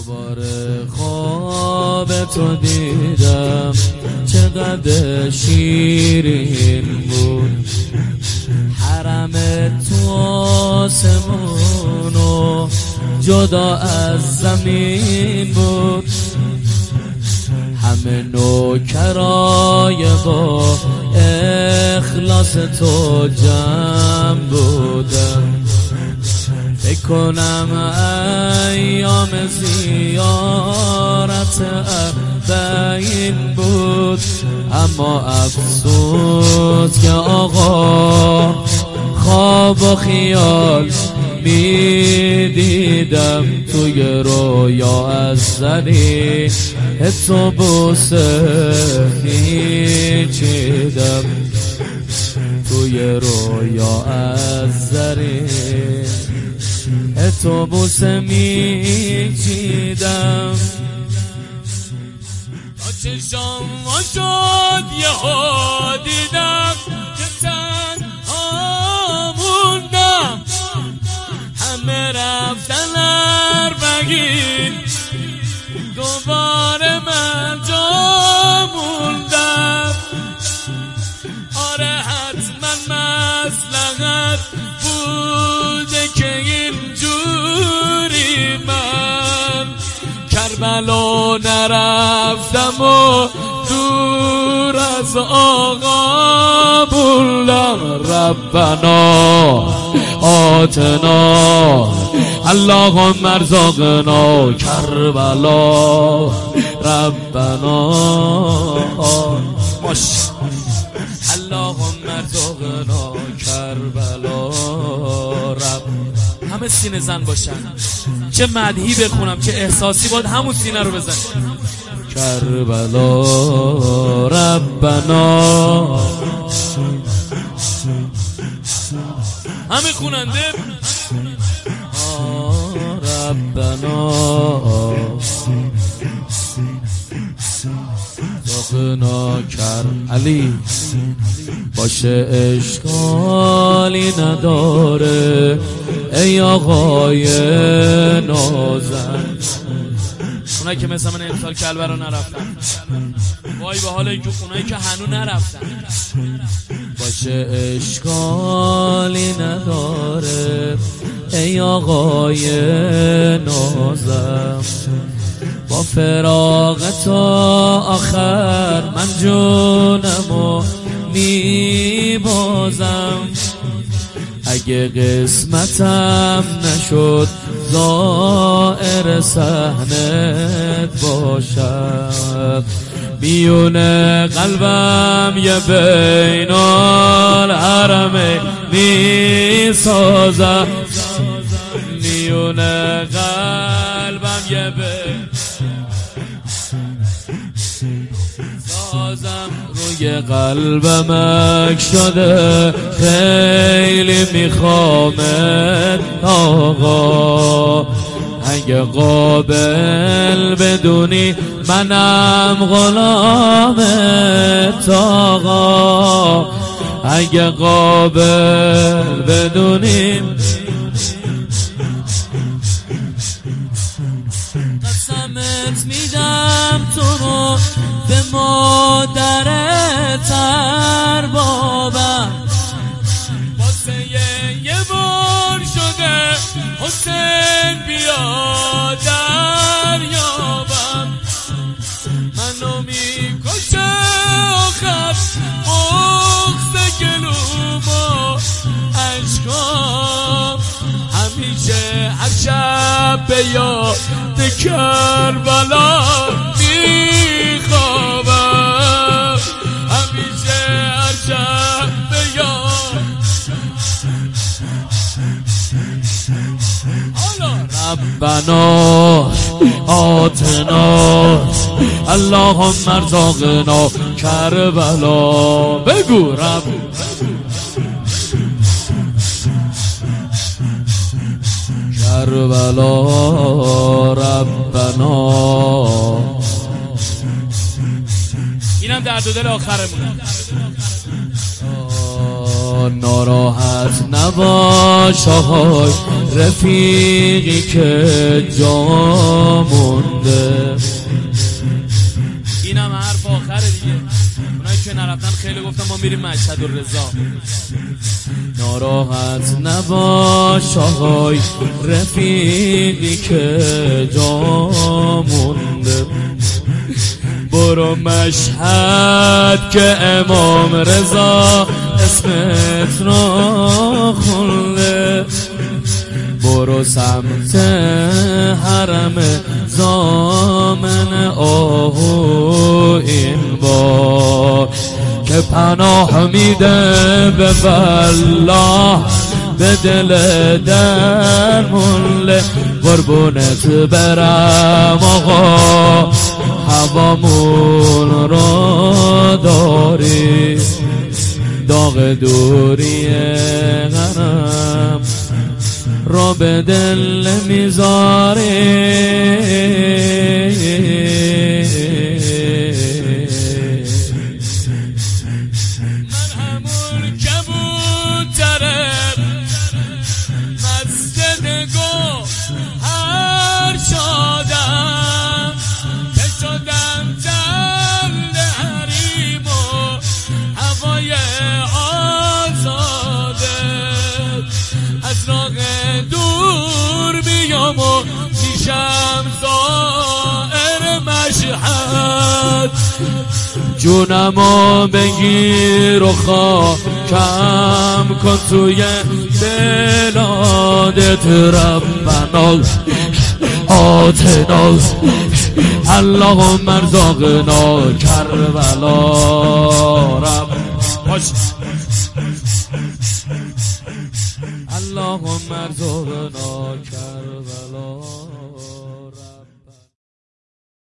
دوباره خواب تو دیدم، چقدر شیرین بود. حرم تو آسمون و جدا از زمین بود. همه نوکرای با اخلاص تو جمع بودم. فکر کنم ایام زیارت اربعین بود، اما افسوس که آقا خواب و خیال میدیدم. توی رویا از زری تو بوسه میچیدم. توی رویا از زری تو بوسه میچیدم. تا چشام شد یهو دیدم که تنها موندم. همه رفتن اربعین، دوباره من جا موندم. آره حتما مصلحت بوده که اینجوری من کربلا نرفتم و دور از آقا بولم. ربنا آتنا اللهم ارزقنا کربلا. ربنا اللهم ارزقنا کربلا. همه سینه زن باشن، چه مدحی بخونم چه احساسی، باید همون سینه رو بزن. کربلا ربنا. همه خوننده ربنا ساقنا کر علی باشه اشکالی نداره ای آقای نازن. اونایی که مثل من امسال کلبرا نرفتن، وای به حال اونایی که هنو نرفتن. باشه اشکالی نداره ای آقای نازم. با فراق تا آخر من جونمو میبازم. اگه قسمتم نشد زائر صحنت باشم. میون قلبم یه بین الحرمین میسازم. میون قلبم یه بین سازم. روی قلبم اک شده خیلی میخوامت آقا. اگه قابل بدونی منم غلامت آقا. اگه قابل بدونی قسمت میدم تو رو به مادرت اربابم. واسه یه بار شده حسین بیا دریابم. منو میکشه آخر بغض گلوم و عشقام. همیشه هر شب به یاد کربلا میخوابم. همیشه هر شب به یاد. ربنا آتنا اللهم ارزقنا کربلا. بگو رب کربلا ربنا. اینم درد و دل آخرمونه. ناراحت نباش آهای رفیقی که جا مونده. اینم حرف آخره دیگه. اونایی که نرفتن خیلی گفتن ما میریم مشهد الرضا. ناراحت نباش آهای رفیقی که جا مونده، برو مشهد که امام رضا اسمت را خونده، برو سمت حرم زامن آهو این بار که پناه میده به والله به دل درمون. قربونت برم آقا هوامون را داری، داغ دوری غرم را به دل میذاری. من همون کبوترم مسجد گوهر شدم که شدم جلد حریم و هوای آزاده، از راه دور میام و میشم زائر مشهد. جونمو بگیر و خاکم کن توی بلادت ربنا آتنا اللهم ارزقنا کربلا رب اللهم ارزقنا کربلا.